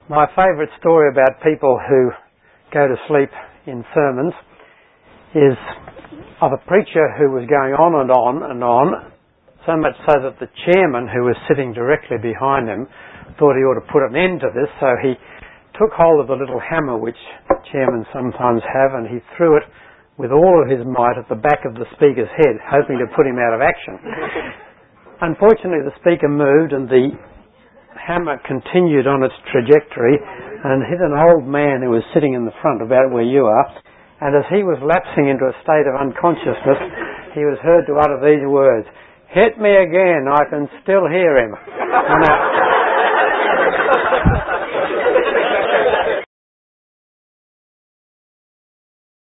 My favourite story about people who go to sleep in sermons is of a preacher who was going on and on and on, so much so that the chairman, who was sitting directly behind him, thought he ought to put an end to this, so he took hold of the little hammer which chairmen sometimes have, and he threw it with all of his might at the back of the speaker's head, hoping to put him out of action. Unfortunately, the speaker moved and the hammer continued on its trajectory and hit an old man who was sitting in the front about where you are, and as he was lapsing into a state of unconsciousness, he was heard to utter these words, "Hit me again, I can still hear him."